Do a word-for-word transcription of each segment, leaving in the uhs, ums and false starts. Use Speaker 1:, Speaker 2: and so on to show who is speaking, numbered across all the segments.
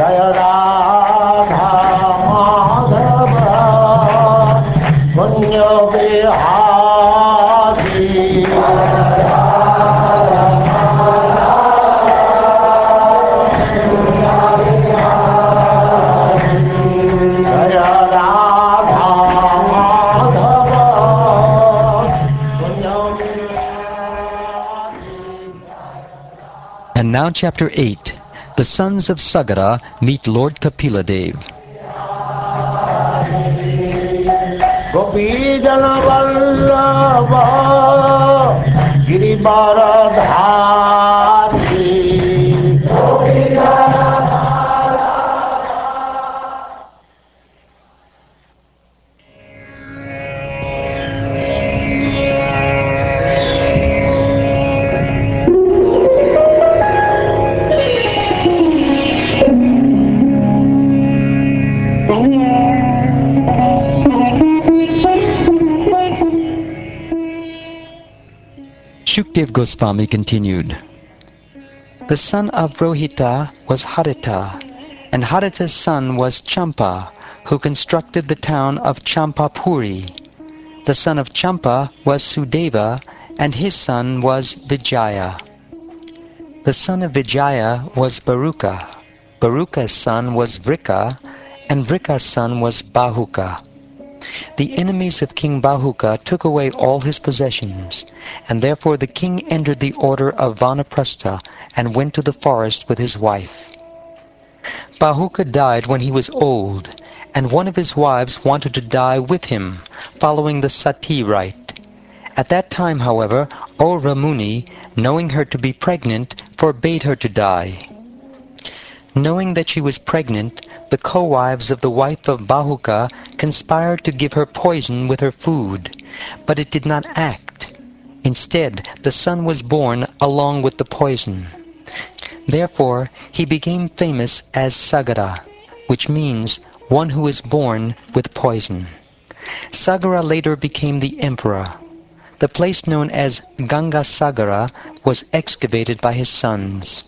Speaker 1: Jaya Radha Madhava Punya Vihari Jaya Radha Madhava Punya Vihari.
Speaker 2: And now chapter eight. The sons of Sagara meet Lord Kapila Dev.
Speaker 1: Gopijana Vallabha Girivaradhari
Speaker 2: Shukdev Goswami continued. The son of Rohita was Harita, and Harita's son was Champa, who constructed the town of Champapuri. The son of Champa was Sudeva, and his son was Vijaya. The son of Vijaya was Baruka. Baruka's son was Vrika, and Vrika's son was Bahuka. The enemies of King Bahuka took away all his possessions, and therefore the king entered the order of Vanaprastha and went to the forest with his wife. Bahuka died when he was old, and one of his wives wanted to die with him, following the sati rite. At that time, however, Aura Muni, knowing her to be pregnant, forbade her to die. Knowing that she was pregnant, the co-wives of the wife of Bahuka conspired to give her poison with her food, but it did not act. Instead, the son was born along with the poison. Therefore, he became famous as Sagara, which means one who is born with poison. Sagara later became the emperor. The place known as Ganga Sagara was excavated by his sons.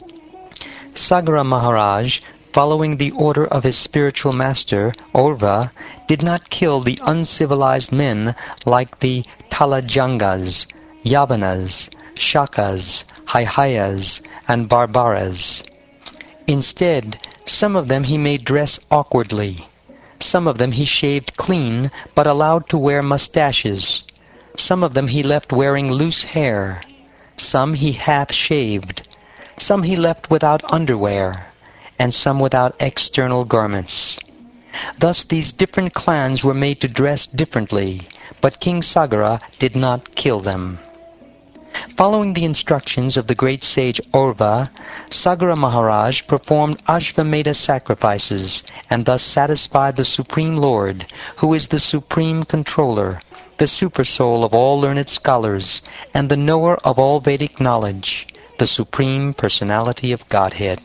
Speaker 2: Sagara Maharaj, following the order of his spiritual master, Orva, did not kill the uncivilized men like the Talajangas, Yavanas, Shakas, Haihayas, and Barbaras. Instead, some of them he made dress awkwardly. Some of them he shaved clean, but allowed to wear mustaches. Some of them he left wearing loose hair. Some he half-shaved. Some he left without underwear, and some without external garments. Thus these different clans were made to dress differently, but King Sagara did not kill them. Following the instructions of the great sage Orva, Sagara Maharaj performed Ashvamedha sacrifices, and thus satisfied the Supreme Lord, who is the Supreme Controller, the Supersoul of all learned scholars, and the knower of all Vedic knowledge, the Supreme Personality of Godhead.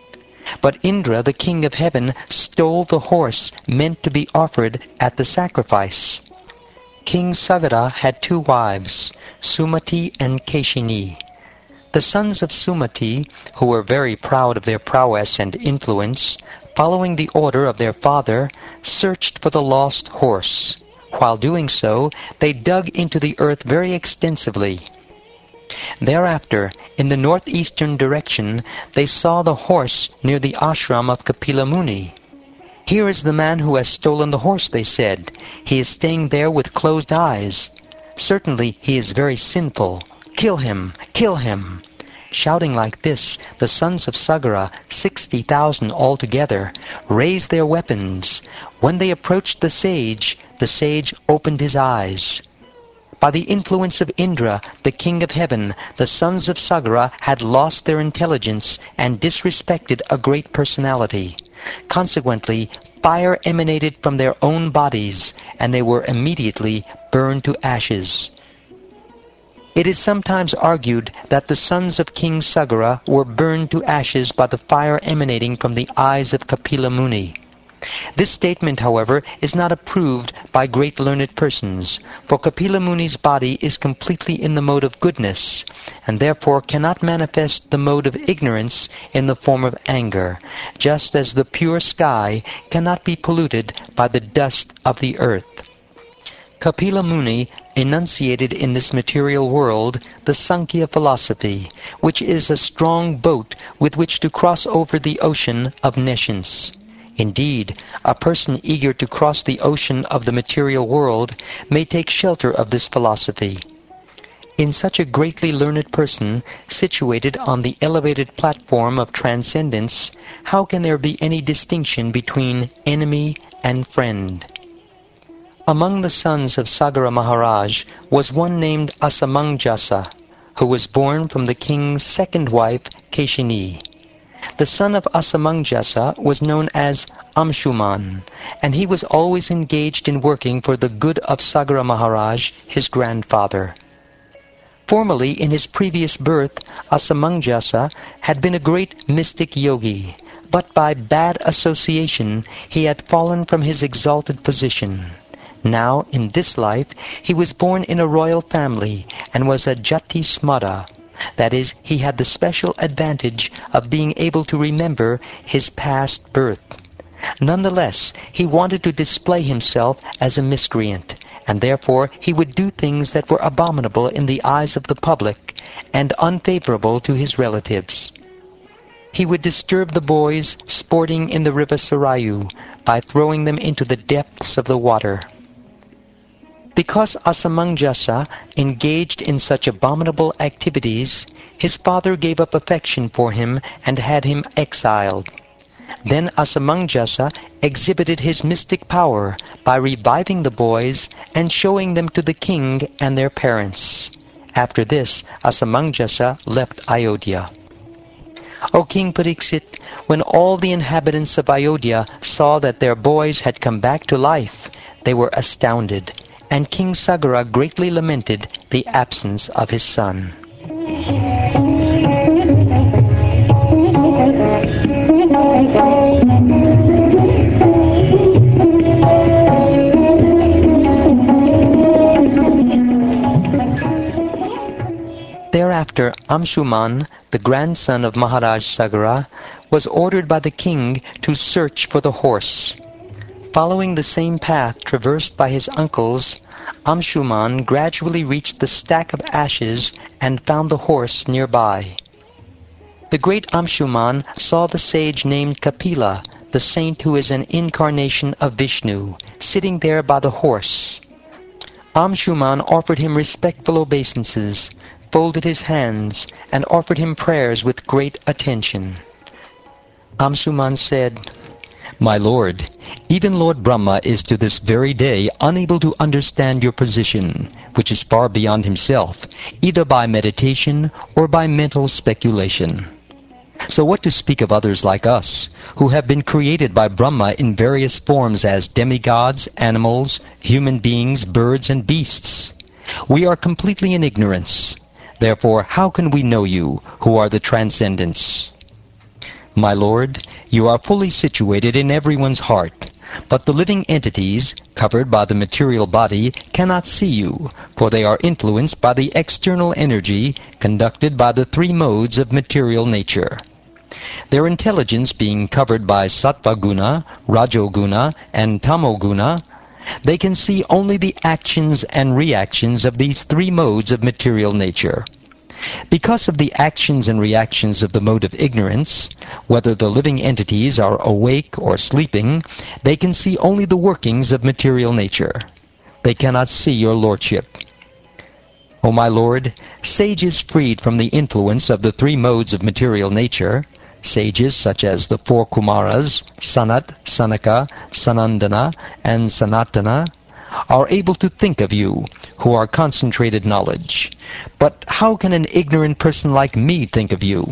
Speaker 2: But Indra, the king of heaven, stole the horse meant to be offered at the sacrifice. King Sagara had two wives, Sumati and Keshini. The sons of Sumati, who were very proud of their prowess and influence, following the order of their father, searched for the lost horse. While doing so, they dug into the earth very extensively. Thereafter, in the northeastern direction, they saw the horse near the ashram of Kapila Muni. "Here is the man who has stolen the horse," they said. "He is staying there with closed eyes. Certainly he is very sinful. Kill him! Kill him!" Shouting like this, the sons of Sagara, sixty thousand altogether, raised their weapons. When they approached the sage, the sage opened his eyes. By the influence of Indra, the king of heaven, the sons of Sagara had lost their intelligence and disrespected a great personality. Consequently, fire emanated from their own bodies, and they were immediately burned to ashes. It is sometimes argued that the sons of King Sagara were burned to ashes by the fire emanating from the eyes of Kapila Muni. This statement, however, is not approved by great learned persons, for Kapila Muni's body is completely in the mode of goodness, and therefore cannot manifest the mode of ignorance in the form of anger, just as the pure sky cannot be polluted by the dust of the earth. Kapila Muni enunciated in this material world the Sankhya philosophy, which is a strong boat with which to cross over the ocean of nescience. Indeed, a person eager to cross the ocean of the material world may take shelter of this philosophy. In such a greatly learned person, situated on the elevated platform of transcendence, how can there be any distinction between enemy and friend? Among the sons of Sagara Maharaj was one named Asamangjasa, who was born from the king's second wife, Keshini. The son of Asamangjasa was known as Amshuman, and he was always engaged in working for the good of Sagara Maharaj, his grandfather. Formerly, in his previous birth, Asamangjasa had been a great mystic yogi, but by bad association he had fallen from his exalted position. Now, in this life, he was born in a royal family and was a Jati Smara. That is, he had the special advantage of being able to remember his past birth. Nonetheless, he wanted to display himself as a miscreant, and therefore he would do things that were abominable in the eyes of the public and unfavorable to his relatives. He would disturb the boys sporting in the river Sarayu by throwing them into the depths of the water. Because Asamangjasa engaged in such abominable activities, his father gave up affection for him and had him exiled. Then Asamangjasa exhibited his mystic power by reviving the boys and showing them to the king and their parents. After this, Asamangjasa left Ayodhya. O King Pariksit, when all the inhabitants of Ayodhya saw that their boys had come back to life, they were astounded, and King Sagara greatly lamented the absence of his son. Thereafter, Amshuman, the grandson of Maharaj Sagara, was ordered by the king to search for the horse. Following the same path traversed by his uncles, Amshuman gradually reached the stack of ashes and found the horse nearby. The great Amshuman saw the sage named Kapila, the saint who is an incarnation of Vishnu, sitting there by the horse. Amshuman offered him respectful obeisances, folded his hands, and offered him prayers with great attention. Amshuman said, "My lord, even Lord Brahma is to this very day unable to understand your position, which is far beyond himself, either by meditation or by mental speculation. So what to speak of others like us, who have been created by Brahma in various forms as demigods, animals, human beings, birds, and beasts? We are completely in ignorance. Therefore, how can we know you, who are the transcendents? My lord, you are fully situated in everyone's heart, but the living entities, covered by the material body, cannot see you, for they are influenced by the external energy conducted by the three modes of material nature. Their intelligence being covered by Sattva Guna, Rajoguna, and Tamoguna, they can see only the actions and reactions of these three modes of material nature. Because of the actions and reactions of the mode of ignorance, whether the living entities are awake or sleeping, they can see only the workings of material nature. They cannot see your lordship. O my lord, sages freed from the influence of the three modes of material nature, sages such as the four Kumaras, Sanat, Sanaka, Sanandana, and Sanatana, are able to think of you, who are concentrated knowledge. But how can an ignorant person like me think of you?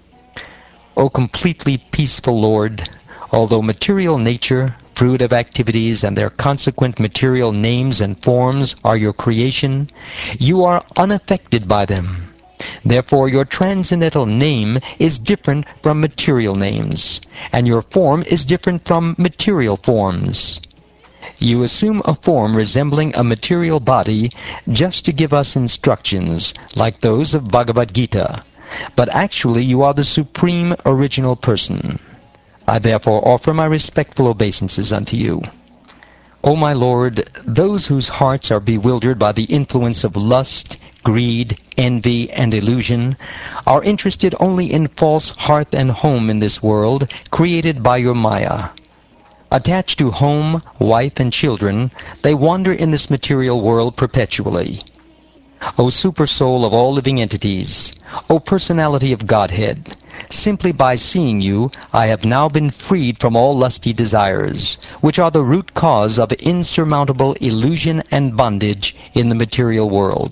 Speaker 2: O completely peaceful Lord, although material nature, fruit of activities, and their consequent material names and forms are your creation, you are unaffected by them. Therefore your transcendental name is different from material names, and your form is different from material forms. You assume a form resembling a material body just to give us instructions, like those of Bhagavad Gita, but actually you are the supreme original person. I therefore offer my respectful obeisances unto you. O my Lord, those whose hearts are bewildered by the influence of lust, greed, envy, and illusion, are interested only in false hearth and home in this world, created by your Maya. Attached to home, wife, and children, they wander in this material world perpetually. O Supersoul of all living entities, O Personality of Godhead, simply by seeing you, I have now been freed from all lusty desires, which are the root cause of insurmountable illusion and bondage in the material world.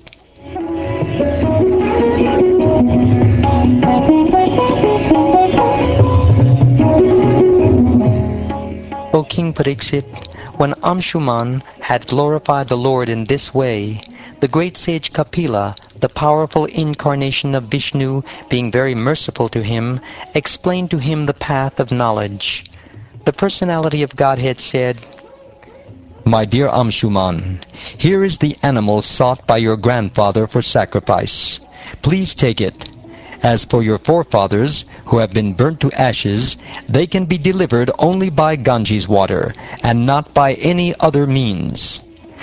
Speaker 2: O King Pariksit, when Amshuman had glorified the Lord in this way, the great sage Kapila, the powerful incarnation of Vishnu, being very merciful to him, explained to him the path of knowledge. The Personality of Godhead said, My dear Amshuman, here is the animal sought by your grandfather for sacrifice. Please take it. As for your forefathers, who have been burnt to ashes, they can be delivered only by Ganges water, and not by any other means.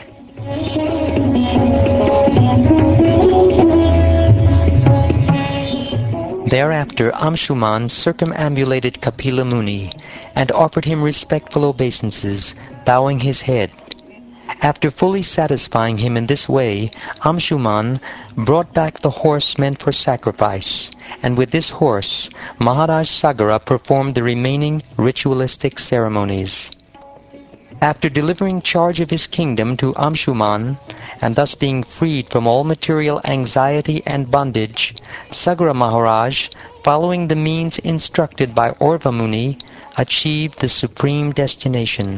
Speaker 2: Thereafter Amshuman circumambulated Kapila Muni, and offered him respectful obeisances, bowing his head. After fully satisfying him in this way, Amshuman brought back the horse meant for sacrifice, and with this horse, Maharaj Sagara performed the remaining ritualistic ceremonies. After delivering charge of his kingdom to Amshuman, and thus being freed from all material anxiety and bondage, Sagara Maharaj, following the means instructed by Orva Muni, achieved the supreme destination.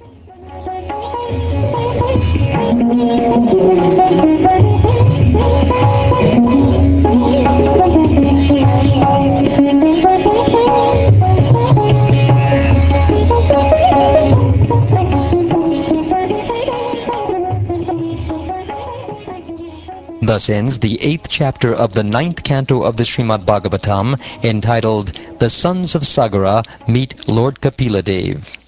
Speaker 2: Thus ends the eighth chapter of the ninth canto of the Srimad Bhagavatam, entitled, The Sons of Sagara Meet Lord Kapila Dev.